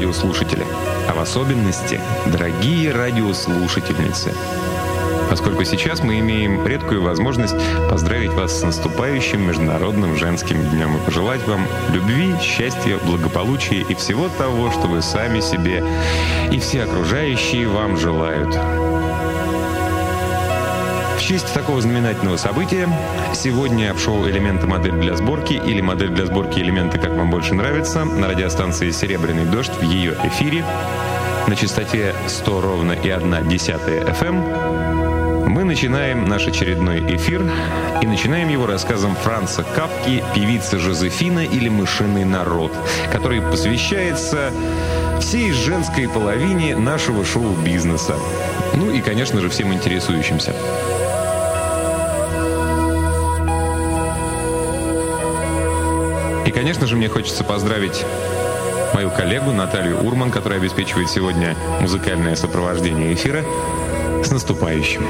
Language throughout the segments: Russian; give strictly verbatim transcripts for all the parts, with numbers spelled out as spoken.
радиослушатели, а в особенности дорогие радиослушательницы. Поскольку сейчас мы имеем редкую возможность поздравить вас с наступающим Международным женским днем и пожелать вам любви, счастья, благополучия и всего того, что вы сами себе и все окружающие вам желают. В честь такого знаменательного события сегодня в шоу «Элементы. Модель для сборки» или «Модель для сборки. Элементы. Как вам больше нравится» на радиостанции «Серебряный дождь» в ее эфире на частоте сто ровно и одна десятая эф эм мы начинаем наш очередной эфир и начинаем его рассказом Франца Кафки «Певица Жозефина» или «Мышиный народ», который посвящается всей женской половине нашего шоу-бизнеса. Ну и, конечно же, всем интересующимся. И, конечно же, мне хочется поздравить мою коллегу Наталью Урман, которая обеспечивает сегодня музыкальное сопровождение эфира, с наступающим.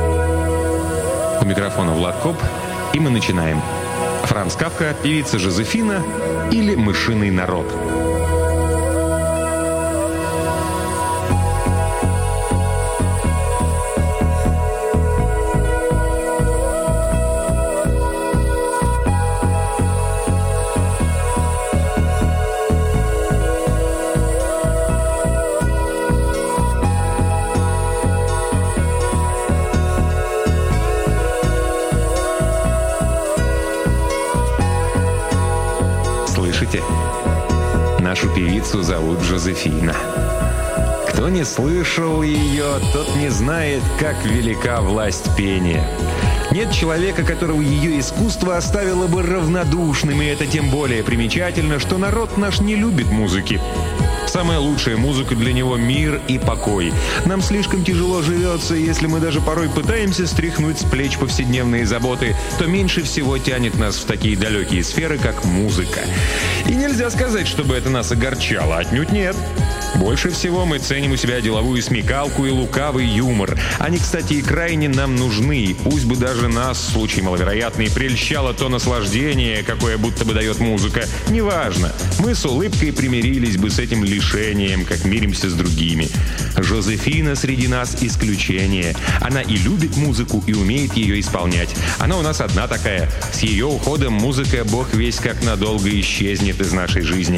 У микрофона Влад Коп, и мы начинаем. Франц Кафка, «Певица Жозефина» или «Мышиный народ». Нашу певицу зовут Жозефина. Кто не слышал ее, тот не знает, как велика власть пения. Нет человека, которого ее искусство оставило бы равнодушным, и это тем более примечательно, что народ наш не любит музыки. Самая лучшая музыка для него — мир и покой. Нам слишком тяжело живется, и если мы даже порой пытаемся стряхнуть с плеч повседневные заботы, то меньше всего тянет нас в такие далекие сферы, как музыка. И нельзя сказать, чтобы это нас огорчало, отнюдь нет. Больше всего мы ценим у себя деловую смекалку и лукавый юмор. Они, кстати, и крайне нам нужны. Пусть бы даже нас, в случае маловероятный, прельщало то наслаждение, какое будто бы дает музыка. Неважно. Мы с улыбкой примирились бы с этим лишением, как миримся с другими. Жозефина среди нас исключение. Она и любит музыку, и умеет ее исполнять. Она у нас одна такая. С ее уходом музыка, бог весть, как надолго исчезнет из нашей жизни.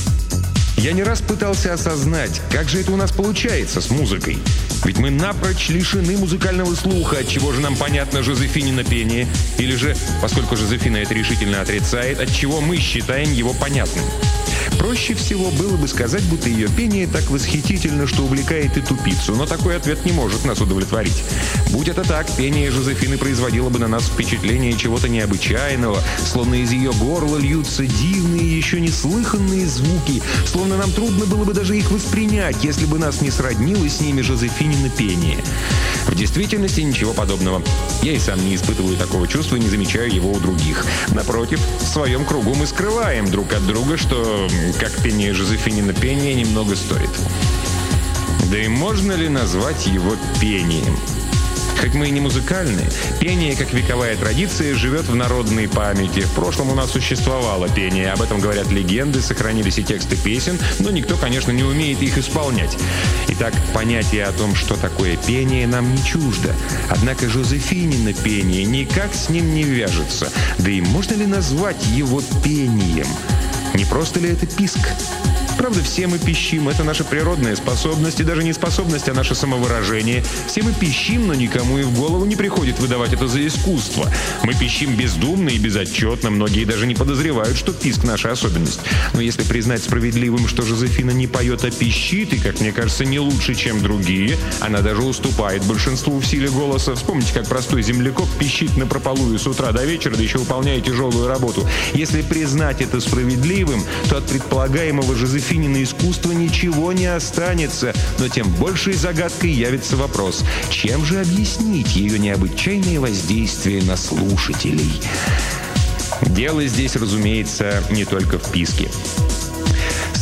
Я не раз пытался осознать, как же это у нас получается с музыкой. Ведь мы напрочь лишены музыкального слуха, отчего же нам понятно Жозефинина пение, или же, поскольку Жозефина это решительно отрицает, отчего мы считаем его понятным. Проще всего было бы сказать, будто ее пение так восхитительно, что увлекает и тупицу, но такой ответ не может нас удовлетворить. Будь это так, пение Жозефины производило бы на нас впечатление чего-то необычайного, словно из ее горла льются дивные, еще неслыханные звуки, словно нам трудно было бы даже их воспринять, если бы нас не сроднило с ними Жозефинина пение. В действительности ничего подобного. Я и сам не испытываю такого чувства, не замечаю его у других. Напротив, в своем кругу мы скрываем друг от друга, что, как пение Жозефинина пение, немного стоит. Да и можно ли назвать его пением? Хоть мы и не музыкальные, пение, как вековая традиция, живет в народной памяти. В прошлом у нас существовало пение, об этом говорят легенды, сохранились и тексты песен, но никто, конечно, не умеет их исполнять. Итак, понятие о том, что такое пение, нам не чуждо. Однако Жозефинина пение никак с ним не вяжется. Да и можно ли назвать его пением? Не просто ли это писк? Правда, все мы пищим, это наша природная способность, и даже не способность, а наше самовыражение. Все мы пищим, но никому и в голову не приходит выдавать это за искусство. Мы пищим бездумно и безотчетно, многие даже не подозревают, что писк — наша особенность. Но если признать справедливым, что Жозефина не поет, а пищит, и, как мне кажется, не лучше, чем другие, она даже уступает большинству в силе голоса. Вспомните, как простой землекоп пищит напропалую с утра до вечера, да еще выполняя тяжелую работу. Если признать это справедливым, то от предполагаемого Жозефина Жозефинина искусства ничего не останется, но тем большей загадкой явится вопрос, чем же объяснить ее необычайное воздействие на слушателей? Дело здесь, разумеется, не только в писке.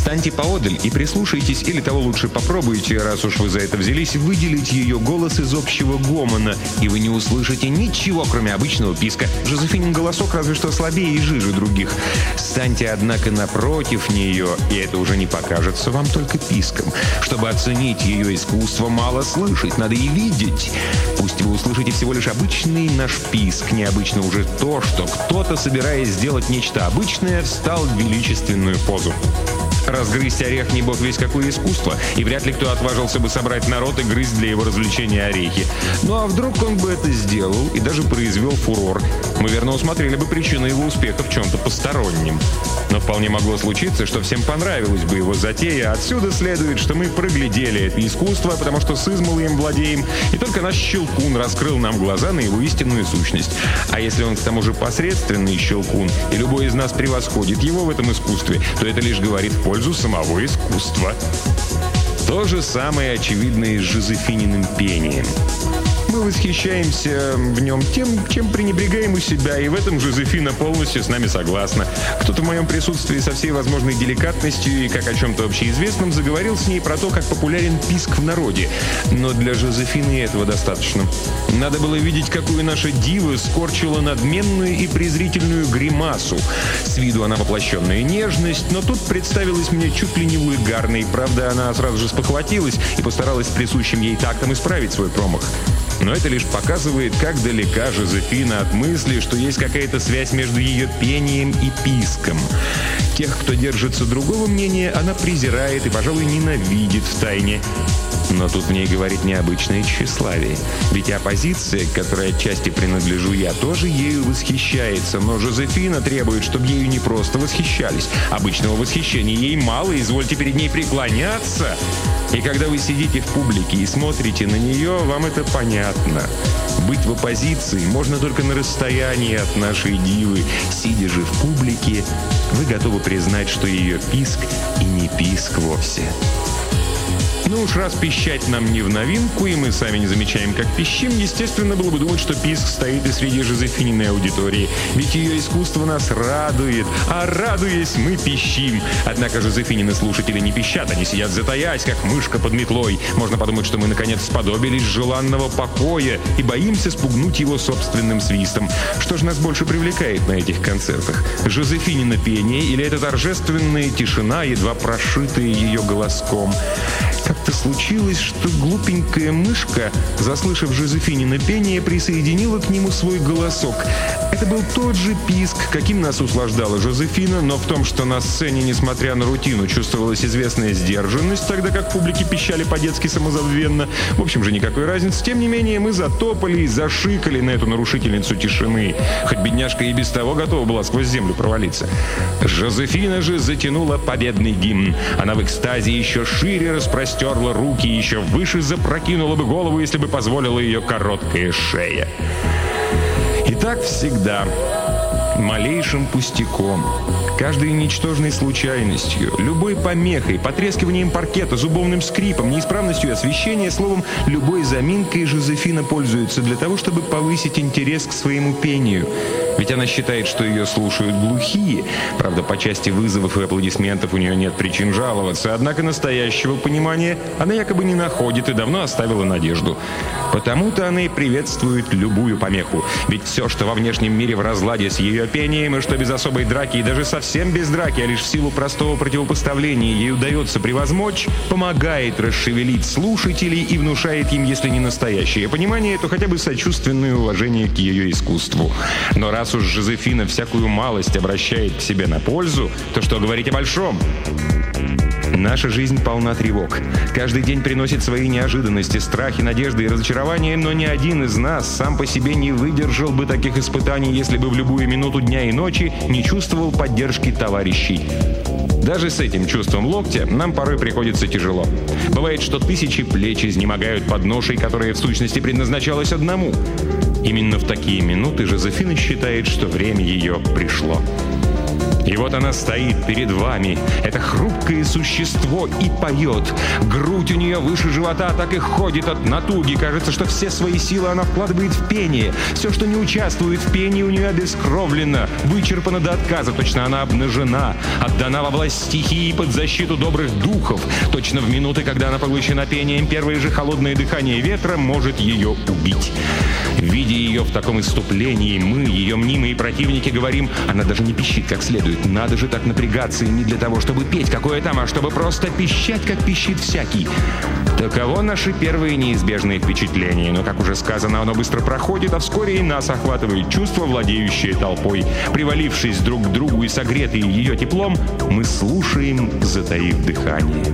Станьте поодаль и прислушайтесь, или того лучше попробуйте, раз уж вы за это взялись, выделить ее голос из общего гомона, и вы не услышите ничего, кроме обычного писка. Жозефинин голосок разве что слабее и жиже других. Станьте, однако, напротив нее, и это уже не покажется вам только писком. Чтобы оценить ее искусство, мало слышать, надо и видеть. Пусть вы услышите всего лишь обычный наш писк, необычно уже то, что кто-то, собираясь сделать нечто обычное, встал в величественную позу. Разгрызть орех не бог весь какое искусство, и вряд ли кто отважился бы собрать народ и грызть для его развлечения орехи. Ну а вдруг он бы это сделал и даже произвел фурор? Мы верно усмотрели бы причину его успеха в чем-то постороннем. Но вполне могло случиться, что всем понравилась бы его затея. Отсюда следует, что мы проглядели это искусство, потому что с измала им владеем, и только наш Щелкун раскрыл нам глаза на его истинную сущность. А если он к тому же посредственный Щелкун, и любой из нас превосходит его в этом искусстве, то это лишь говорит в пользу самого искусства. То же самое очевидно и с Жозефининым пением. Мы восхищаемся в нем тем, чем пренебрегаем у себя, и в этом Жозефина полностью с нами согласна. Кто-то в моем присутствии со всей возможной деликатностью и как о чем-то общеизвестном заговорил с ней про то, как популярен писк в народе. Но для Жозефины этого достаточно. Надо было видеть, какую наша дива скорчила надменную и презрительную гримасу. С виду она воплощенная нежность, но тут представилась мне чуть ли не вульгарной. Правда, она сразу же спохватилась и постаралась присущим ей тактом исправить свой промах. Но это лишь показывает, как далека Жозефина от мысли, что есть какая-то связь между ее пением и писком. Тех, кто держится другого мнения, она презирает и, пожалуй, ненавидит втайне. Но тут в ней говорит необычное тщеславие. Ведь оппозиция, к которой отчасти принадлежу я, тоже ею восхищается. Но Жозефина требует, чтобы ею не просто восхищались. Обычного восхищения ей мало, извольте перед ней преклоняться. И когда вы сидите в публике и смотрите на нее, вам это понятно. Быть в оппозиции можно только на расстоянии от нашей дивы. Сидя же в публике, вы готовы признать, что ее писк и не писк вовсе. Ну уж раз пищать нам не в новинку, и мы сами не замечаем, как пищим, естественно было бы думать, что писк стоит и среди Жозефининой аудитории. Ведь ее искусство нас радует, а радуясь, мы пищим. Однако Жозефинины слушатели не пищат, они сидят затаясь, как мышка под метлой. Можно подумать, что мы наконец сподобились желанного покоя и боимся спугнуть его собственным свистом. Что же нас больше привлекает на этих концертах? Жозефинина пение или эта торжественная тишина, едва прошитая ее голоском? Как-то случилось, что глупенькая мышка, заслышав Жозефинино пение, присоединила к нему свой голосок. Это был тот же писк, каким нас услаждала Жозефина, но в том, что на сцене, несмотря на рутину, чувствовалась известная сдержанность, тогда как публики пищали по-детски самозабвенно. В общем же, никакой разницы. Тем не менее, мы затопали и зашикали на эту нарушительницу тишины. Хоть бедняжка и без того готова была сквозь землю провалиться. Жозефина же затянула победный гимн. Она в экстазе еще шире распростерлась, стерла руки и еще выше запрокинула бы голову, если бы позволила ее короткая шея. И так всегда. Малейшим пустяком, каждой ничтожной случайностью, любой помехой, потрескиванием паркета, зубовным скрипом, неисправностью освещения, словом, любой заминкой Жозефина пользуется для того, чтобы повысить интерес к своему пению. Ведь она считает, что ее слушают глухие. Правда, по части вызовов и аплодисментов у нее нет причин жаловаться. Однако настоящего понимания она якобы не находит и давно оставила надежду. Потому-то она и приветствует любую помеху. Ведь все, что во внешнем мире в разладе с ее пением, и что без особой драки, и даже совсем без драки, а лишь в силу простого противопоставления ей удается превозмочь, помогает расшевелить слушателей и внушает им, если не настоящее понимание, то хотя бы сочувственное уважение к ее искусству. Но раз уж Жозефина всякую малость обращает к себе на пользу, то что говорить о большом? Наша жизнь полна тревог. Каждый день приносит свои неожиданности, страхи, надежды и разочарования, но ни один из нас сам по себе не выдержал бы таких испытаний, если бы в любую минуту дня и ночи не чувствовал поддержки товарищей. Даже с этим чувством локтя нам порой приходится тяжело. Бывает, что тысячи плеч изнемогают под ношей, которая в сущности предназначалась одному. Именно в такие минуты Жозефина считает, что время ее пришло. И вот она стоит перед вами, это хрупкое существо, и поет. Грудь у нее выше живота так и ходит от натуги. Кажется, что все свои силы она вкладывает в пение. Все, что не участвует в пении, у нее обескровлено, вычерпано до отказа. Точно она обнажена, отдана во власть стихии под защиту добрых духов. Точно в минуты, когда она поглощена пением, первое же холодное дыхание ветра может ее убить. Видя ее в таком исступлении, мы, ее мнимые противники, говорим: она даже не пищит как следует. Надо же так напрягаться, и не для того, чтобы петь какое там, а чтобы просто пищать, как пищит всякий. Таково наши первые неизбежные впечатления. Но, как уже сказано, оно быстро проходит, а вскоре и нас охватывает чувство, владеющее толпой. Привалившись друг к другу и согретые ее теплом, мы слушаем, затаив дыхание.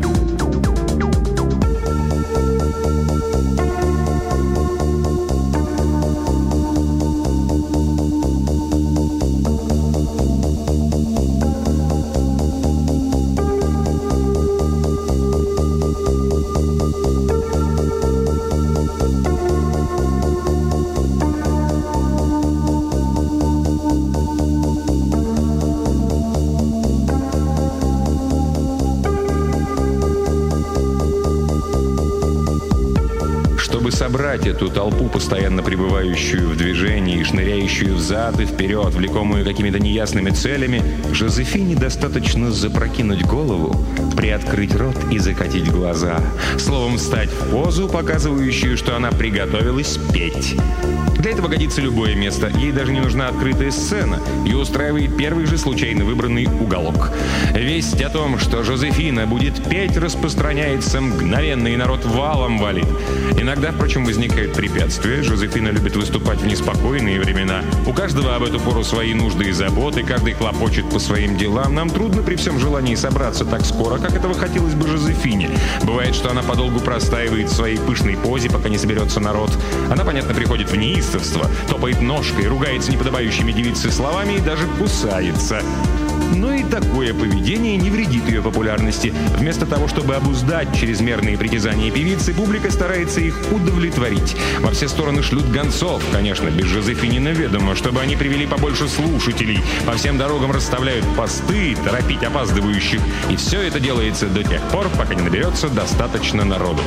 Собрать эту толпу, постоянно пребывающую в движении и шныряющую взад и вперед, влекомую какими-то неясными целями, Жозефине достаточно запрокинуть голову, приоткрыть рот и закатить глаза. Словом, встать в позу, показывающую, что она приготовилась петь. Для этого годится любое место. Ей даже не нужна открытая сцена. Ее устраивает первый же случайно выбранный уголок. Весть о том, что Жозефина будет петь, распространяется мгновенно, и народ валом валит. Иногда, впрочем, возникают препятствия. Жозефина любит выступать в неспокойные времена. У каждого об эту пору свои нужды и заботы, каждый хлопочет по своим делам. Нам трудно при всем желании собраться так скоро, как этого хотелось бы Жозефине. Бывает, что она подолгу простаивает в своей пышной позе, пока не соберется народ. Она, понятно, приходит в неистовство, топает ножкой, ругается неподобающими девице словами и даже кусается. Но и такое поведение не вредит ее популярности. Вместо того, чтобы обуздать чрезмерные притязания певицы, публика старается их удовлетворить. Во все стороны шлют гонцов, конечно, без Жозефинина ведомо, чтобы они привели побольше слушателей. По всем дорогам расставляют посты, торопить опаздывающих. И все это делается до тех пор, пока не наберется достаточно народу.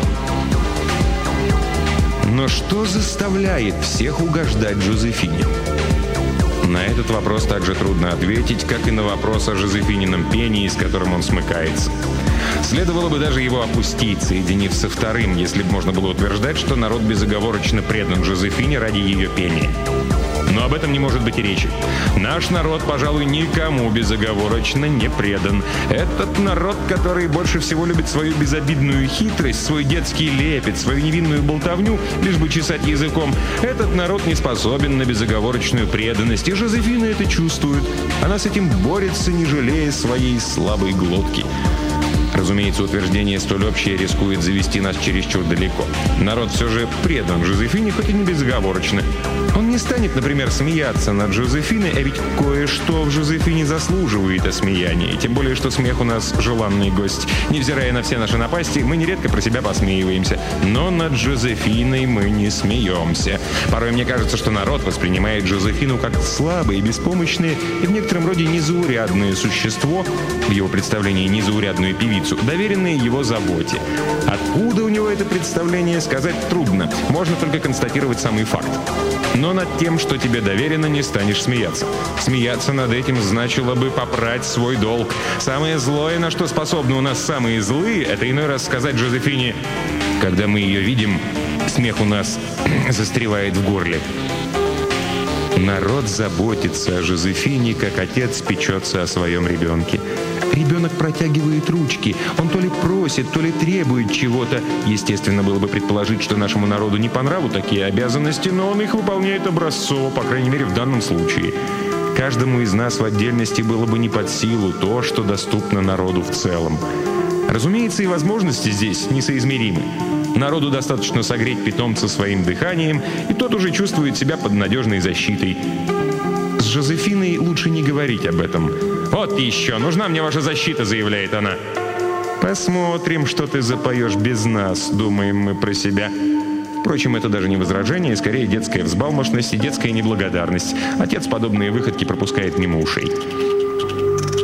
Но что заставляет всех угождать Жозефине? На этот вопрос также трудно ответить, как и на вопрос о Жозефинином пении, с которым он смыкается. Следовало бы даже его опустить, соединив со вторым, если бы можно было утверждать, что народ безоговорочно предан Жозефине ради ее пения. Но об этом не может быть и речи. Наш народ, пожалуй, никому безоговорочно не предан. Этот народ, который больше всего любит свою безобидную хитрость, свой детский лепет, свою невинную болтовню, лишь бы чесать языком, этот народ не способен на безоговорочную преданность, и Жозефина это чувствует. Она с этим борется, не жалея своей слабой глотки. Разумеется, утверждение столь общее рискует завести нас чересчур далеко. Народ все же предан Жозефине, хоть и не безоговорочно. Он не станет, например, смеяться над Жозефиной, а ведь кое-что в Жозефине заслуживает осмеяния. Тем более, что смех у нас желанный гость. Невзирая на все наши напасти, мы нередко про себя посмеиваемся. Но над Жозефиной мы не смеемся. Порой мне кажется, что народ воспринимает Жозефину как слабое, беспомощное и в некотором роде незаурядное существо, в его представлении незаурядную певицу, доверенные его заботе. Откуда у него это представление, сказать трудно. Можно только констатировать самый факт. Но над тем, что тебе доверено, не станешь смеяться. Смеяться над этим значило бы попрать свой долг. Самое злое, на что способны у нас самые злые, это иной раз сказать Жозефине: когда мы ее видим, смех у нас застревает в горле. Народ заботится о Жозефине, как отец печется о своем ребенке. Ребенок протягивает ручки. Он то ли просит, то ли требует чего-то. Естественно, было бы предположить, что нашему народу не по нраву такие обязанности, но он их выполняет образцово, по крайней мере, в данном случае. Каждому из нас в отдельности было бы не под силу то, что доступно народу в целом. Разумеется, и возможности здесь несоизмеримы. Народу достаточно согреть питомца своим дыханием, и тот уже чувствует себя под надежной защитой. С Жозефиной лучше не говорить об этом. «Вот еще, нужна мне ваша защита», — заявляет она. «Посмотрим, что ты запоешь без нас», — думаем мы про себя. Впрочем, это даже не возражение, скорее детская взбалмошность и детская неблагодарность. Отец подобные выходки пропускает мимо ушей.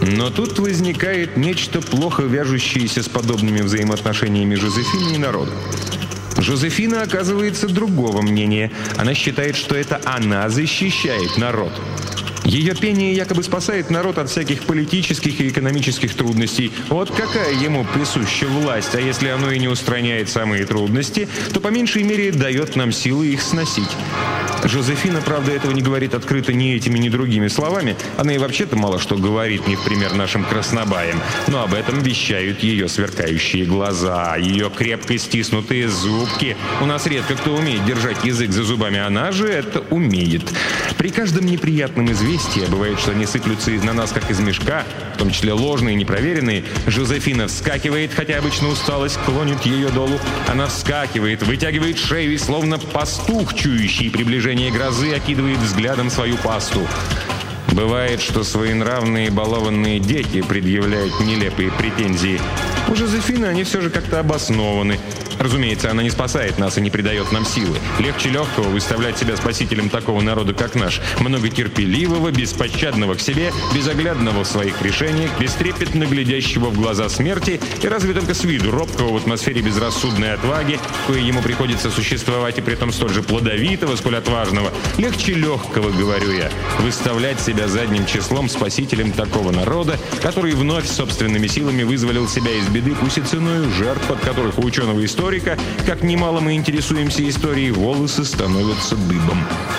Но тут возникает нечто плохо вяжущееся с подобными взаимоотношениями Жозефины и народа. Жозефина оказывается другого мнения. Она считает, что это она защищает народ. Ее пение якобы спасает народ от всяких политических и экономических трудностей. Вот какая ему присуща власть, а если оно и не устраняет самые трудности, то по меньшей мере дает нам силы их сносить. Жозефина, правда, этого не говорит открыто ни этими, ни другими словами. Она и вообще-то мало что говорит, не в пример нашим краснобаям. Но об этом вещают ее сверкающие глаза, ее крепко стиснутые зубки. У нас редко кто умеет держать язык за зубами, она же это умеет. При каждом неприятном известии, бывает, что они сыплются на нас, как из мешка, в том числе ложные и непроверенные, Жозефина вскакивает, хотя обычно усталость клонит ее долу. Она вскакивает, вытягивает шею и, словно пастух, чующий приближение грозы, окидывает взглядом свою пасту. Бывает, что своенравные балованные дети предъявляют нелепые претензии. У Жозефины они все же как-то обоснованы. Разумеется, она не спасает нас и не придает нам силы. Легче легкого выставлять себя спасителем такого народа, как наш. Многотерпеливого, беспощадного к себе, безоглядного в своих решениях, бестрепетно глядящего в глаза смерти и разве только с виду робкого в атмосфере безрассудной отваги, кое ему приходится существовать и при этом столь же плодовитого, сколь отважного. Легче легкого, говорю я, выставлять себя задним числом спасителем такого народа, который вновь собственными силами вызволил себя из беды, пусть и ценою жертв, от которых у ученого историка, как немало мы интересуемся историей, волосы становятся дыбом.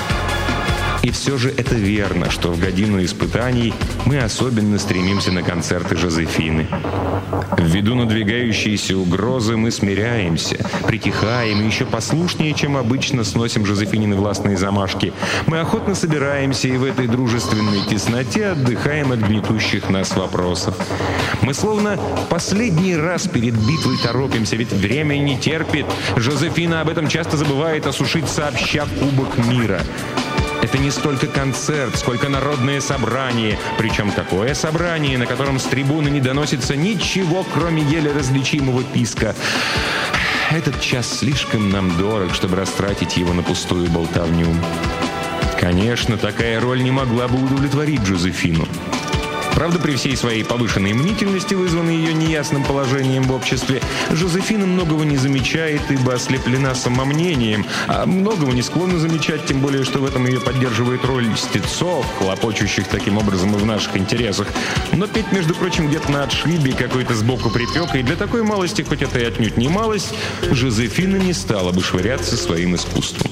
И все же это верно, что в годину испытаний мы особенно стремимся на концерты Жозефины. Ввиду надвигающейся угрозы мы смиряемся, притихаем и еще послушнее, чем обычно, сносим Жозефинины властные замашки. Мы охотно собираемся и в этой дружественной тесноте отдыхаем от гнетущих нас вопросов. Мы словно последний раз перед битвой торопимся, ведь время не терпит. Жозефина об этом часто забывает осушить сообща кубок мира. Это не столько концерт, сколько народное собрание. Причем такое собрание, на котором с трибуны не доносится ничего, кроме еле различимого писка. Этот час слишком нам дорог, чтобы растратить его на пустую болтовню. Конечно, такая роль не могла бы удовлетворить Жозефину. Правда, при всей своей повышенной мнительности, вызванной ее неясным положением в обществе, Жозефина многого не замечает, ибо ослеплена самомнением, а многого не склонна замечать, тем более, что в этом ее поддерживает роль льстецов, хлопочущих таким образом и в наших интересах. Но петь, между прочим, где-то на отшибе, какой-то сбоку припек, и для такой малости, хоть это и отнюдь не малость, Жозефина не стала бы швыряться своим искусством.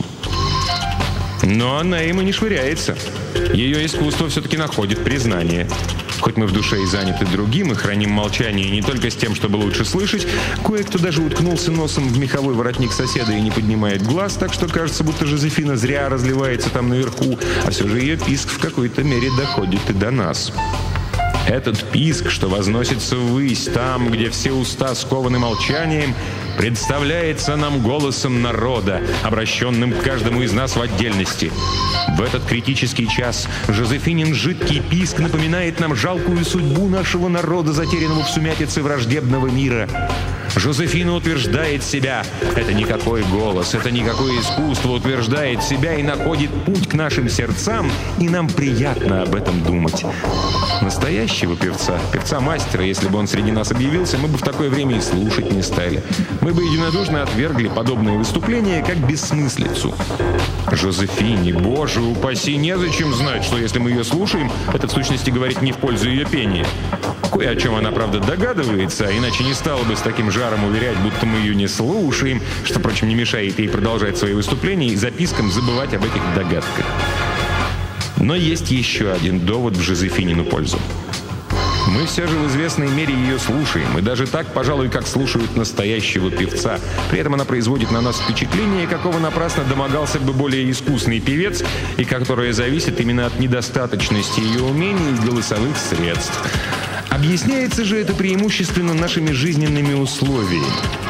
Но она им и не швыряется. Ее искусство все-таки находит признание. Хоть мы в душе и заняты другим, и храним молчание не только с тем, чтобы лучше слышать, кое-кто даже уткнулся носом в меховой воротник соседа и не поднимает глаз, так что кажется, будто Жозефина зря разливается там наверху, а все же ее писк в какой-то мере доходит и до нас. Этот писк, что возносится ввысь там, где все уста скованы молчанием, представляется нам голосом народа, обращенным к каждому из нас в отдельности. В этот критический час Жозефинин жидкий писк напоминает нам жалкую судьбу нашего народа, затерянного в сумятице враждебного мира. Жозефина утверждает себя. Это никакой голос, это никакое искусство, утверждает себя и находит путь к нашим сердцам, и нам приятно об этом думать. Настоящего певца, певца-мастера, если бы он среди нас объявился, мы бы в такое время и слушать не стали. Мы бы единодушно отвергли подобные выступления как бессмыслицу. Жозефине, боже упаси, незачем знать, что если мы ее слушаем, это в сущности говорит не в пользу ее пения. Кое о чем она, правда, догадывается, иначе не стала бы с таким жаром уверять, будто мы ее не слушаем, что, впрочем, не мешает ей продолжать свои выступления и запискам забывать об этих догадках. Но есть еще один довод в Жозефинину пользу. Мы все же в известной мере ее слушаем, и даже так, пожалуй, как слушают настоящего певца. При этом она производит на нас впечатление, какого напрасно домогался бы более искусный певец, и которое зависит именно от недостаточности ее умений и голосовых средств. Объясняется же это преимущественно нашими жизненными условиями.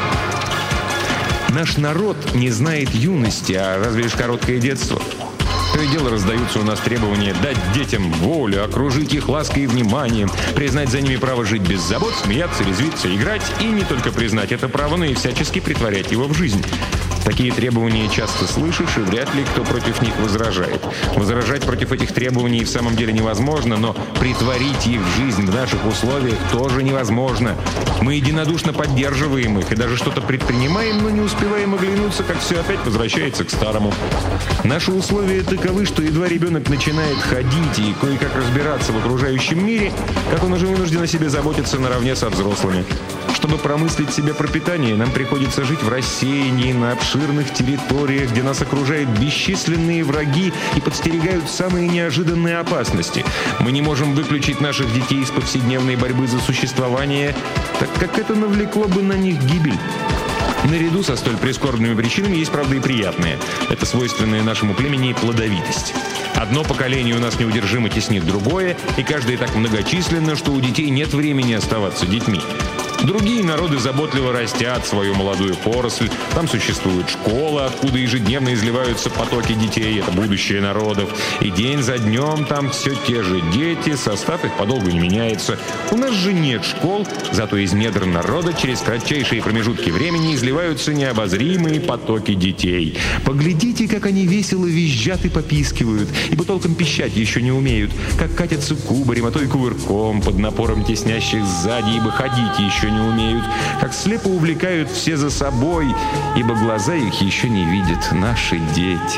Наш народ не знает юности, а разве лишь короткое детство. То и дело раздаются у нас требования дать детям волю, окружить их лаской и вниманием, признать за ними право жить без забот, смеяться, резвиться, играть, и не только признать это право, но и всячески претворять его в жизнь. Такие требования часто слышишь, и вряд ли кто против них возражает. Возражать против этих требований в самом деле невозможно, но притворить их в жизнь в наших условиях тоже невозможно. Мы единодушно поддерживаем их и даже что-то предпринимаем, но не успеваем оглянуться, как все опять возвращается к старому. Наши условия таковы, что едва ребенок начинает ходить и кое-как разбираться в окружающем мире, как он уже вынужден о себе заботиться наравне со взрослыми. Чтобы промыслить себе пропитание, нам приходится жить в рассеянии на обширных территориях, где нас окружают бесчисленные враги и подстерегают самые неожиданные опасности. Мы не можем выключить наших детей из повседневной борьбы за существование, так как это навлекло бы на них гибель. Наряду со столь прискорбными причинами есть, правда, и приятные. Это свойственная нашему племени плодовитость. Одно поколение у нас неудержимо теснит другое, и каждое так многочисленно, что у детей нет времени оставаться детьми. Другие народы заботливо растят свою молодую поросль. Там существует школа, откуда ежедневно изливаются потоки детей. Это будущее народов. И день за днем там все те же дети, состав их подолгу не меняется. У нас же нет школ, зато из недр народа через кратчайшие промежутки времени изливаются необозримые потоки детей. Поглядите, как они весело визжат и попискивают, ибо толком пищать еще не умеют, как катятся кубарем, а то и кувырком под напором теснящих сзади, ибо ходить еще не умеют, как слепо увлекают все за собой, ибо глаза их еще не видят, наши дети.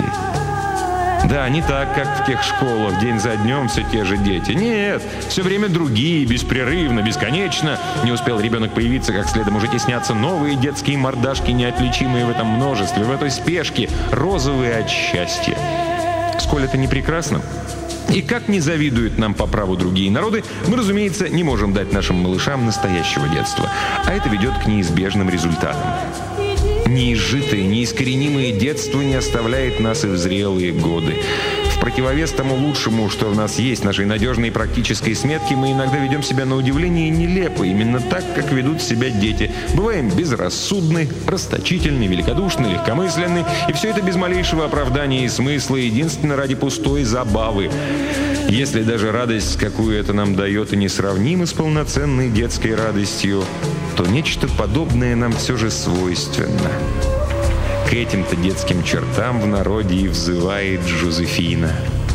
Да, не так, как в тех школах, день за днем все те же дети. Нет, все время другие, беспрерывно, бесконечно. Не успел ребенок появиться, как следом уже теснятся новые детские мордашки, неотличимые в этом множестве, в этой спешке, розовые от счастья. Сколь это не прекрасно? И как не завидуют нам по праву другие народы, мы, разумеется, не можем дать нашим малышам настоящего детства. А это ведет к неизбежным результатам. Неизжитое, неискоренимое детство не оставляет нас и в зрелые годы. В противовес тому лучшему, что в нас есть, нашей надежной практической сметки, мы иногда ведем себя на удивление нелепо, именно так, как ведут себя дети. Бываем безрассудны, расточительны, великодушны, легкомысленны, и все это без малейшего оправдания и смысла, единственно ради пустой забавы. Если даже радость, какую это нам дает, и несравнима с полноценной детской радостью, то нечто подобное нам все же свойственно. К этим-то детским чертам в народе и взывает Жозефина.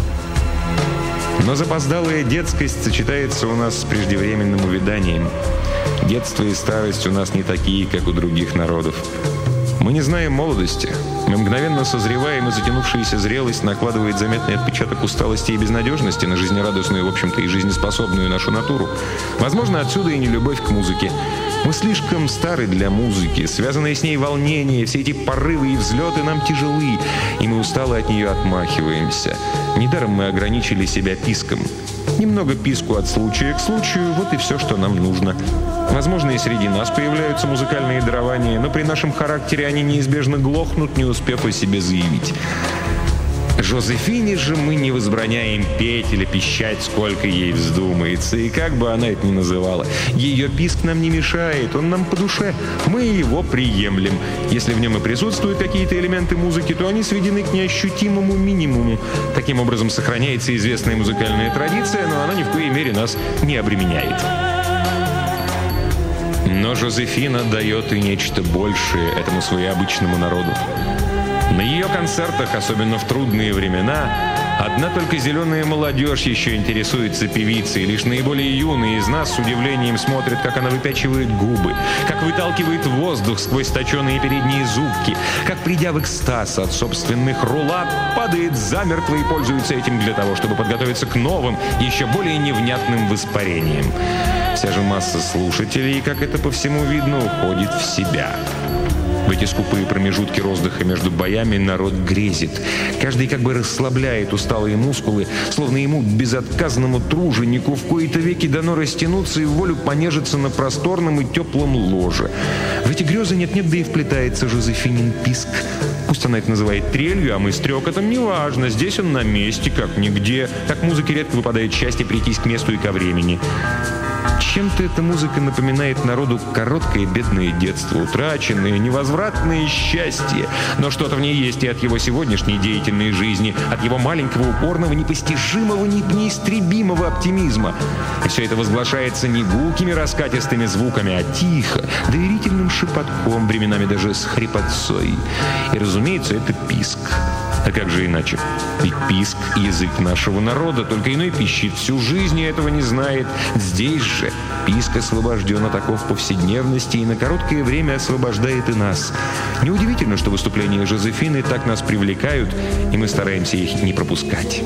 Но запоздалая детскость сочетается у нас с преждевременным увяданием. Детство и старость у нас не такие, как у других народов. Мы не знаем молодости. Мы мгновенно созреваем, и затянувшаяся зрелость накладывает заметный отпечаток усталости и безнадежности на жизнерадостную, в общем-то, и жизнеспособную нашу натуру. Возможно, отсюда и нелюбовь к музыке. Мы слишком стары для музыки. Связанные с ней волнения, все эти порывы и взлеты нам тяжелы, и мы устало от нее отмахиваемся. Недаром мы ограничили себя писком. Немного писку от случая к случаю, вот и все, что нам нужно. Возможно, и среди нас появляются музыкальные дарования, но при нашем характере они неизбежно глохнут, не успев о себе заявить. Жозефине же мы не возбраняем петь или пищать, сколько ей вздумается, и как бы она это ни называла. Ее писк нам не мешает, он нам по душе, мы его приемлем. Если в нем и присутствуют какие-то элементы музыки, то они сведены к неощутимому минимуму. Таким образом сохраняется известная музыкальная традиция, но она ни в коей мере нас не обременяет. Но Жозефина дает и нечто большее этому своеобычному народу. На ее концертах, особенно в трудные времена, одна только зеленая молодежь еще интересуется певицей. Лишь наиболее юные из нас с удивлением смотрят, как она выпячивает губы, как выталкивает воздух сквозь точеные передние зубки, как, придя в экстаз от собственных рулат, падает замертво и пользуется этим для того, чтобы подготовиться к новым, еще более невнятным воспарениям. Вся же масса слушателей, как это по всему видно, уходит в себя. В эти скупые промежутки роздыха между боями народ грезит. Каждый как бы расслабляет усталые мускулы, словно ему, безотказному труженику, в кои-то веки дано растянуться и в волю понежиться на просторном и теплом ложе. В эти грезы нет-нет, да и вплетается Жозефинин писк. Пусть она это называет трелью, а мы стрекотом, неважно. Здесь он на месте, как нигде. Как музыке редко выпадает счастье прийтись к месту и ко времени. Чем-то эта музыка напоминает народу короткое бедное детство, утраченное, невозвратное счастье. Но что-то в ней есть и от его сегодняшней деятельной жизни, от его маленького, упорного, непостижимого, неистребимого оптимизма. И все это возглашается не гулкими раскатистыми звуками, а тихо, доверительным шепотком, временами даже с хрипотцой. И, разумеется, это писк. А как же иначе? Ведь писк — язык нашего народа, только иной пищит всю жизнь и этого не знает. Здесь же писк освобожден от оков повседневности и на короткое время освобождает и нас. Неудивительно, что выступления Жозефины так нас привлекают, и мы стараемся их не пропускать.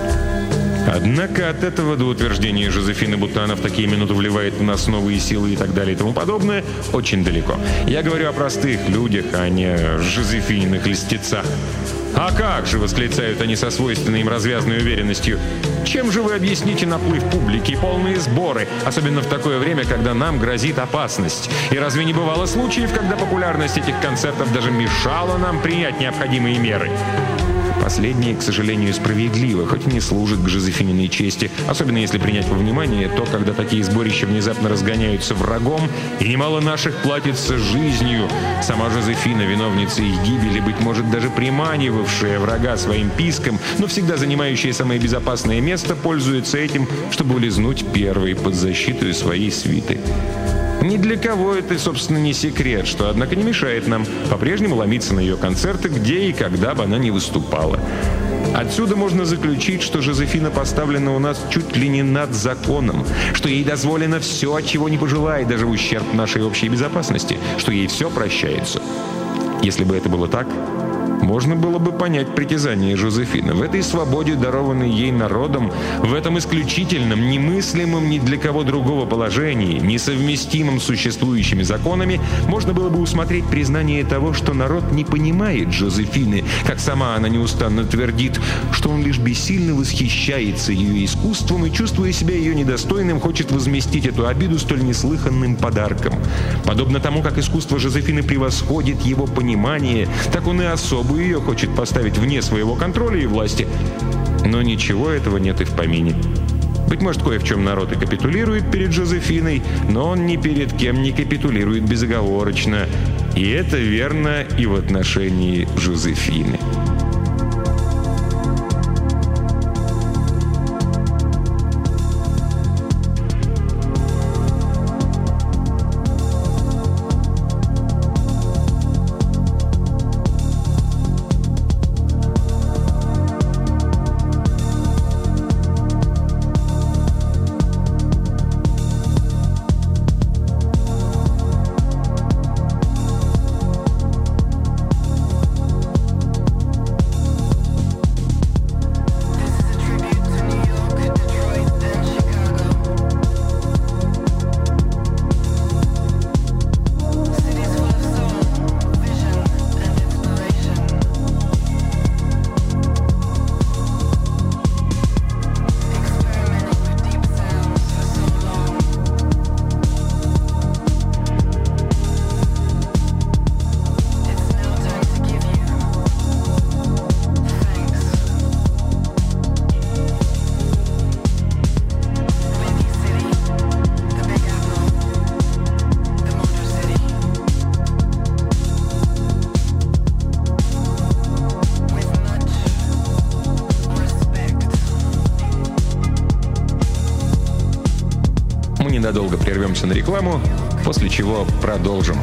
Однако от этого до утверждения Жозефины, будто она в такие минуты вливает в нас новые силы и так далее и тому подобное, очень далеко. Я говорю о простых людях, а не о Жозефининых льстецах. «А как же!» — восклицают они со свойственной им развязной уверенностью. «Чем же вы объясните наплыв публики и полные сборы, особенно в такое время, когда нам грозит опасность? И разве не бывало случаев, когда популярность этих концертов даже мешала нам принять необходимые меры?» Последнее, к сожалению, справедливо, хоть и не служит к Жозефининой чести, особенно если принять во внимание то, когда такие сборища внезапно разгоняются врагом, и немало наших платится жизнью. Сама Жозефина, виновница их гибели, быть может, даже приманивавшая врага своим писком, но всегда занимающая самое безопасное место, пользуется этим, чтобы улизнуть первой под защиту своей свиты. Ни для кого это, собственно, не секрет, что, однако, не мешает нам по-прежнему ломиться на ее концерты, где и когда бы она ни выступала. Отсюда можно заключить, что Жозефина поставлена у нас чуть ли не над законом, что ей дозволено все, чего не пожелает, даже в ущерб нашей общей безопасности, что ей все прощается. Если бы это было так, можно было бы понять притязание Жозефины. В этой свободе, дарованной ей народом, в этом исключительном, немыслимом ни для кого другого положении, несовместимом с существующими законами, можно было бы усмотреть признание того, что народ не понимает Жозефины, как сама она неустанно твердит, что он лишь бессильно восхищается ее искусством и, чувствуя себя ее недостойным, хочет возместить эту обиду столь неслыханным подарком. Подобно тому, как искусство Жозефины превосходит его понимание, так он и особо ее хочет поставить вне своего контроля и власти. Но ничего этого нет и в помине. Быть может, кое в чем народ и капитулирует перед Жозефиной, но он ни перед кем не капитулирует безоговорочно. И это верно и в отношении Жозефины. Ненадолго прервемся на рекламу, после чего продолжим.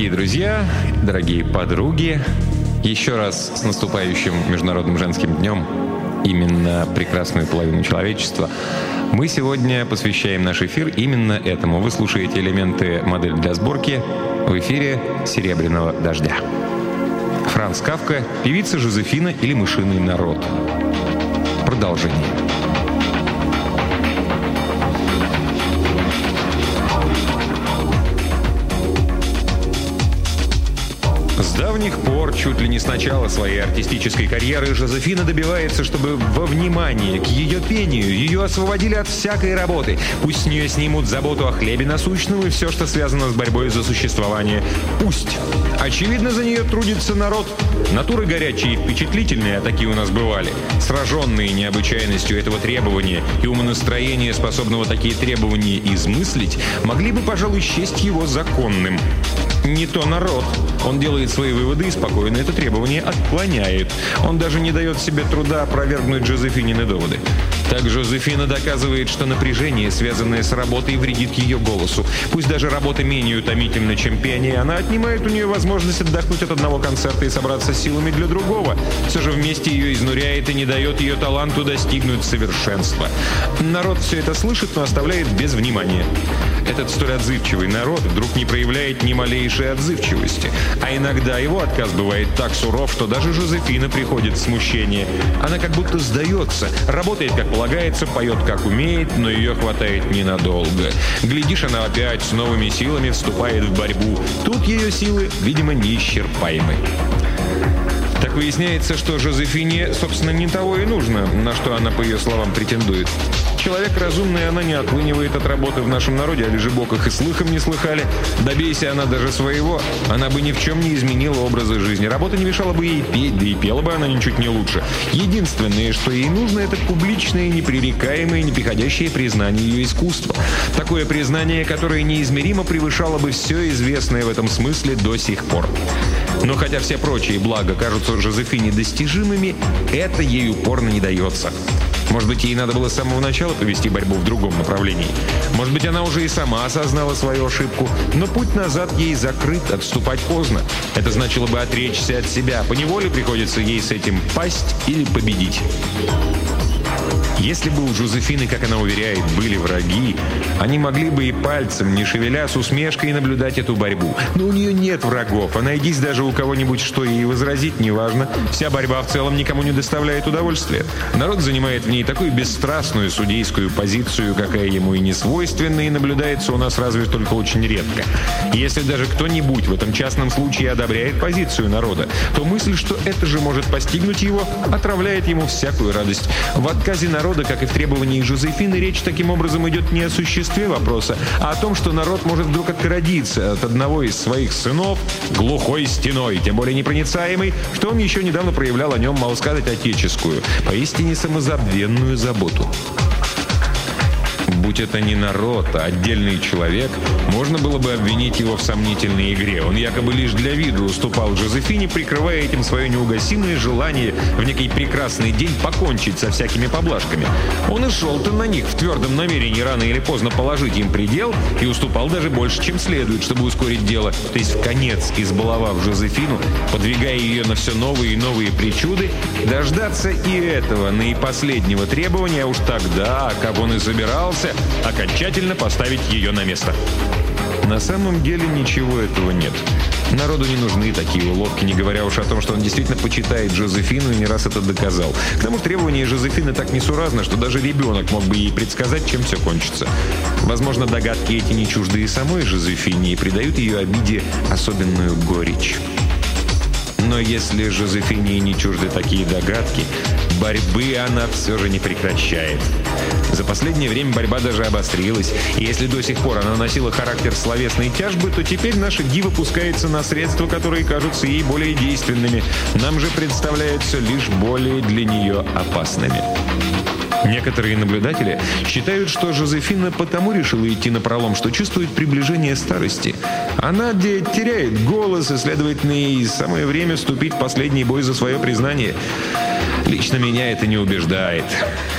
Дорогие друзья, дорогие подруги, еще раз с наступающим Международным женским днем, именно прекрасную половину человечества. Мы сегодня посвящаем наш эфир именно этому. Вы слушаете элементы «Модель для сборки» в эфире «Серебряного дождя». Франц Кафка, певица Жозефина или «Мышиный народ». Продолжение. С давних пор, чуть ли не с начала своей артистической карьеры, Жозефина добивается, чтобы во внимание к ее пению ее освободили от всякой работы. Пусть с нее снимут заботу о хлебе насущном и все, что связано с борьбой за существование. Пусть. Очевидно, за нее трудится народ. Натуры горячие и впечатлительные, а такие у нас бывали, сраженные необычайностью этого требования и умонастроения, способного такие требования измыслить, могли бы, пожалуй, счесть его законным. Не то народ. Он делает свои выводы и спокойно это требование отклоняет. Он даже не дает себе труда опровергнуть Жозефинины доводы. Так Жозефина доказывает, что напряжение, связанное с работой, вредит ее голосу. Пусть даже работа менее утомительна, чем пение, она отнимает у нее возможность отдохнуть от одного концерта и собраться силами для другого. Все же вместе ее изнуряет и не дает ее таланту достигнуть совершенства. Народ все это слышит, но оставляет без внимания. Этот столь отзывчивый народ вдруг не проявляет ни малейшей отзывчивости. А иногда его отказ бывает так суров, что даже Жозефина приходит в смущение. Она как будто сдается, работает как полагается, поет как умеет, но ее хватает ненадолго. Глядишь, она опять с новыми силами вступает в борьбу. Тут ее силы, видимо, неисчерпаемы. Так выясняется, что Жозефине, собственно, не того и нужно, на что она, по ее словам, претендует. Человек разумный, она не отлынивает от работы в нашем народе, а лежебоках и слыхом не слыхали. Добейся она даже своего, она бы ни в чем не изменила образа жизни. Работа не мешала бы ей петь, да и пела бы она ничуть не лучше. Единственное, что ей нужно, это публичное, непререкаемое, неприходящее признание ее искусства. Такое признание, которое неизмеримо превышало бы все известное в этом смысле до сих пор. Но хотя все прочие блага кажутся Жозефине достижимыми, это ей упорно не дается. Может быть, ей надо было с самого начала повести борьбу в другом направлении. Может быть, она уже и сама осознала свою ошибку, но путь назад ей закрыт, отступать поздно. Это значило бы отречься от себя. Поневоле приходится ей с этим пасть или победить. Если бы у Жозефины, как она уверяет, были враги, они могли бы и пальцем, не шевеля, с усмешкой наблюдать эту борьбу. Но у нее нет врагов, а найдись даже у кого-нибудь, что ей возразить, неважно. Вся борьба в целом никому не доставляет удовольствия. Народ занимает в ней такую бесстрастную судейскую позицию, какая ему и не свойственна, и наблюдается у нас разве только очень редко. Если даже кто-нибудь в этом частном случае одобряет позицию народа, то мысль, что это же может постигнуть его, отравляет ему всякую радость. В отказе народа, как и в требовании Жозефины, речь таким образом идет не о существе вопроса, а о том, что народ может вдруг отгородиться от одного из своих сынов глухой стеной, тем более непроницаемой, что он еще недавно проявлял о нем, мало сказать, отеческую, поистине самозабвенную заботу. Будь это не народ, а отдельный человек, можно было бы обвинить его в сомнительной игре. Он якобы лишь для виду уступал Жозефине, прикрывая этим свое неугасимое желание в некий прекрасный день покончить со всякими поблажками. Он и шел-то на них в твердом намерении рано или поздно положить им предел и уступал даже больше, чем следует, чтобы ускорить дело. То есть вконец избаловав Жозефину, подвигая ее на все новые и новые причуды, дождаться и этого наипоследнего требования, а уж тогда, как он и собирался, окончательно поставить ее на место. На самом деле ничего этого нет. Народу не нужны такие уловки, не говоря уж о том, что он действительно почитает Жозефину и не раз это доказал. К тому же требования Жозефины так несуразны, что даже ребенок мог бы ей предсказать, чем все кончится. Возможно, догадки эти не чужды и самой Жозефине и придают ее обиде особенную горечь. Но если Жозефине не чужды такие догадки, борьбы она все же не прекращает. За последнее время борьба даже обострилась, и если до сих пор она носила характер словесной тяжбы, то теперь наша дива пускается на средства, которые кажутся ей более действенными, нам же представляются лишь более для нее опасными. Некоторые наблюдатели считают, что Жозефина потому решила идти напролом, что чувствует приближение старости. Она где теряет голос, и, следовательно, ей самое время вступить в последний бой за свое признание. Лично меня это не убеждает.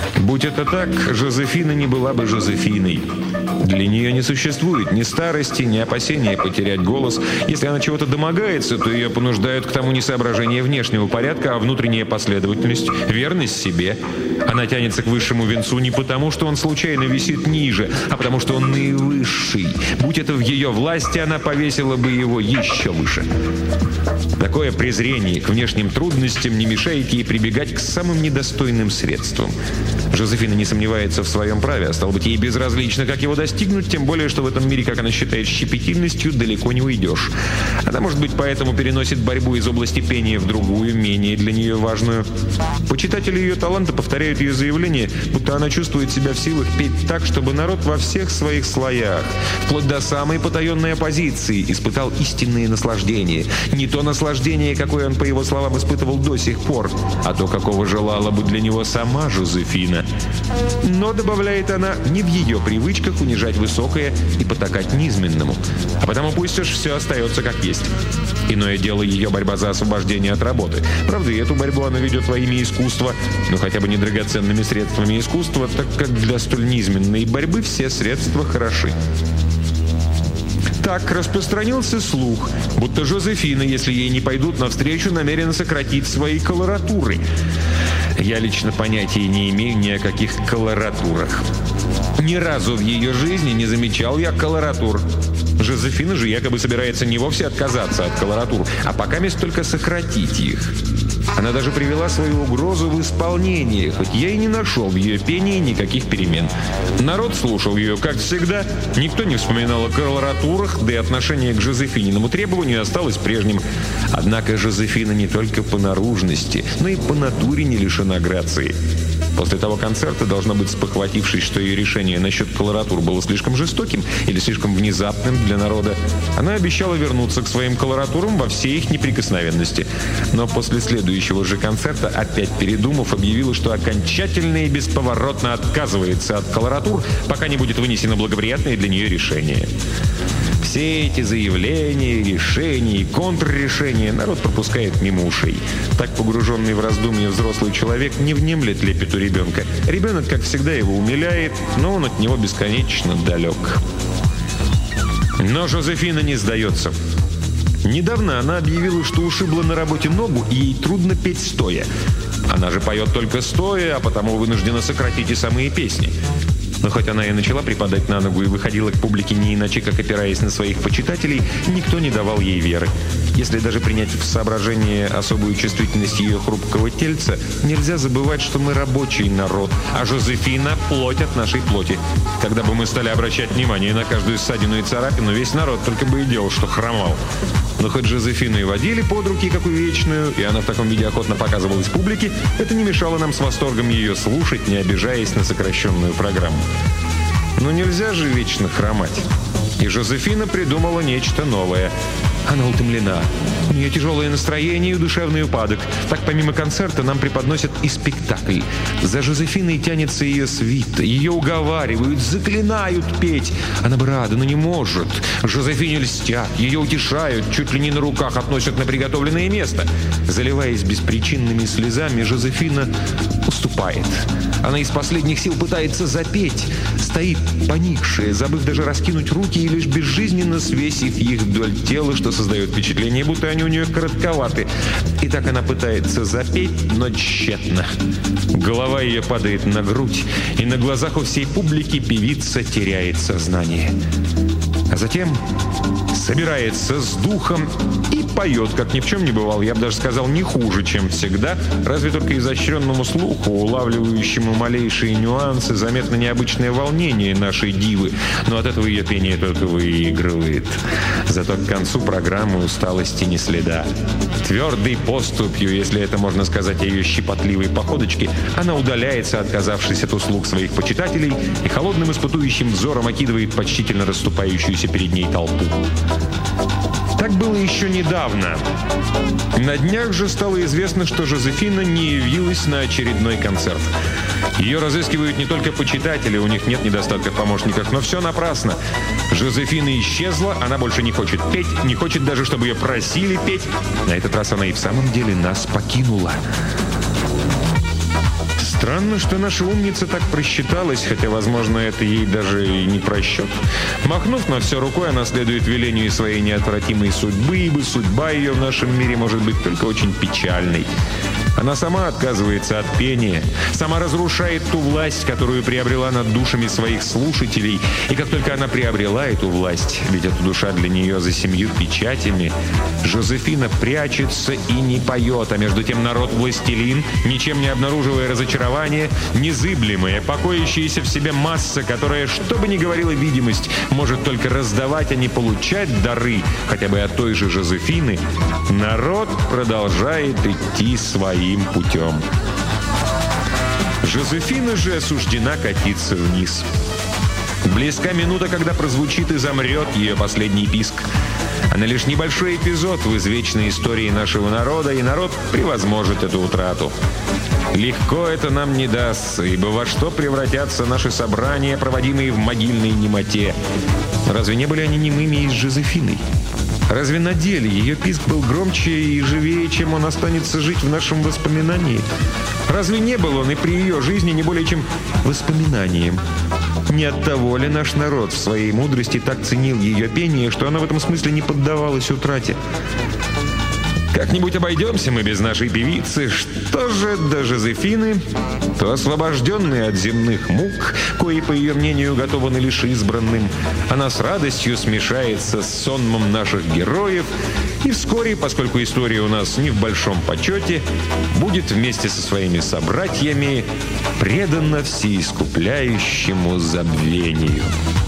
Будь это так, Жозефина не была бы Жозефиной. Для нее не существует ни старости, ни опасения потерять голос. Если она чего-то домогается, то ее понуждают к тому не соображение внешнего порядка, а внутренняя последовательность, верность себе. Она тянется к высшему венцу не потому, что он случайно висит ниже, а потому, что он наивысший. Будь это в ее власти, она повесила бы его еще выше. Такое презрение к внешним трудностям не мешает ей прибегать к самым недостойным средствам. Жозефина не сомневается в своем праве, а стало быть, ей безразлично, как его достигнуть, тем более, что в этом мире, как она считает, щепетильностью далеко не уйдешь. Она, может быть, поэтому переносит борьбу из области пения в другую, менее для нее важную. Почитатели ее таланта повторяют ее заявление, будто она чувствует себя в силах петь так, чтобы народ во всех своих слоях, вплоть до самой потаенной оппозиции, испытал истинные наслаждения. Не то наслаждение, какое он, по его словам, испытывал до сих пор, а то, какого желала бы для него сама Жозефина. Но, добавляет она, не в ее привычках унижать высокое и потакать низменному. А потому пусть уж все остается как есть. Иное дело ее борьба за освобождение от работы. Правда, и эту борьбу она ведет во имя искусства, но хотя бы не драгоценными средствами искусства, так как для столь низменной борьбы все средства хороши. Так распространился слух, будто Жозефина, если ей не пойдут навстречу, намерена сократить свои колоратуры. Я лично понятия не имею ни о каких колоратурах. Ни разу в ее жизни не замечал я колоратур. Жозефина же якобы собирается не вовсе отказаться от колоратур, а пока мест только сократить их. Она даже привела свою угрозу в исполнение, хоть я и не нашел в ее пении никаких перемен. Народ слушал ее, как всегда, никто не вспоминал о колоратурах, да и отношение к Жозефининому требованию осталось прежним. Однако Жозефина не только по наружности, но и по натуре не лишена грации. После того концерта, должно быть, спохватившись, что ее решение насчет колоратур было слишком жестоким или слишком внезапным для народа, она обещала вернуться к своим колоратурам во всей их неприкосновенности. Но после следующего же концерта, опять передумав, объявила, что окончательно и бесповоротно отказывается от колоратур, пока не будет вынесено благоприятное для нее решение. Все эти заявления, решения и контррешения народ пропускает мимо ушей. Так погруженный в раздумья взрослый человек не внемлет лепету ребенка. Ребенок, как всегда, его умиляет, но он от него бесконечно далек. Но Жозефина не сдается. Недавно она объявила, что ушибла на работе ногу, и ей трудно петь стоя. Она же поет только стоя, а потому вынуждена сократить и самые песни. Но хоть она и начала припадать на ногу и выходила к публике не иначе, как опираясь на своих почитателей, никто не давал ей веры. Если даже принять в соображение особую чувствительность ее хрупкого тельца, нельзя забывать, что мы рабочий народ, а Жозефина – плоть от нашей плоти. Когда бы мы стали обращать внимание на каждую ссадину и царапину, весь народ только бы и делал, что хромал. Но хоть Жозефину и водили под руки, как увечную, и она в таком виде охотно показывалась публике, это не мешало нам с восторгом ее слушать, не обижаясь на сокращенную программу. Но нельзя же вечно хромать. И Жозефина придумала нечто новое. Она утомлена. У нее тяжелое настроение и душевный упадок. Так, помимо концерта, нам преподносят и спектакль. За Жозефиной тянется ее свита. Ее уговаривают, заклинают петь. Она бы рада, но не может. Жозефине льстят, ее утешают, чуть ли не на руках относят на приготовленное место. Заливаясь беспричинными слезами, Жозефина уступает. Она из последних сил пытается запеть. Стоит поникшая, забыв даже раскинуть руки и лишь безжизненно свесив их вдоль тела, что создает впечатление, будто они у нее коротковаты. И так она пытается запеть, но тщетно. Голова ее падает на грудь, и на глазах у всей публики певица теряет сознание. А затем собирается с духом и поет, как ни в чем не бывало. Я бы даже сказал, не хуже, чем всегда, разве только изощренному слуху, улавливающему малейшие нюансы, заметно необычное волнение нашей дивы. Но от этого ее пение только выигрывает. Зато к концу программы усталости не следа. Твердой поступью, если это можно сказать о ее щепотливой походочке, она удаляется, отказавшись от услуг своих почитателей, и холодным испытующим взором окидывает почтительно расступающуюся перед ней толпу. Так было еще недавно. На днях же стало известно, что Жозефина не явилась на очередной концерт. Ее разыскивают не только почитатели, у них нет недостатка в помощниках, но все напрасно. Жозефина исчезла, она больше не хочет петь, не хочет даже, чтобы ее просили петь. На этот раз она и в самом деле нас покинула. Странно, что наша умница так просчиталась, хотя, возможно, это ей даже и не просчет. Махнув на все рукой, она следует велению своей неотвратимой судьбы, ибо судьба ее в нашем мире может быть только очень печальной. Она сама отказывается от пения, сама разрушает ту власть, которую приобрела над душами своих слушателей. И как только она приобрела эту власть, ведь эта душа для нее за семью печатями, Жозефина прячется и не поет, а между тем народ-властелин, ничем не обнаруживая разочарования, незыблемая, покоящаяся в себе масса, которая, что бы ни говорила видимость, может только раздавать, а не получать дары, хотя бы от той же Жозефины, народ продолжает идти своим путем. Жозефина же осуждена катиться вниз. Близка минута, когда прозвучит и замрет ее последний писк. Она лишь небольшой эпизод в извечной истории нашего народа, и народ превозможет эту утрату. Легко это нам не дастся, ибо во что превратятся наши собрания, проводимые в могильной немоте? Разве не были они немыми и с Жозефиной? Разве на деле ее писк был громче и живее, чем он останется жить в нашем воспоминании? Разве не был он и при ее жизни не более чем воспоминанием? Не оттого ли наш народ в своей мудрости так ценил ее пение, что она в этом смысле не поддавалась утрате? Как-нибудь обойдемся мы без нашей певицы. Что же до Жозефины, то освобожденная от земных мук, кои, по ее мнению, уготованы лишь избранным, она с радостью смешается с сонмом наших героев и вскоре, поскольку история у нас не в большом почете, будет вместе со своими собратьями предана всеискупляющему забвению.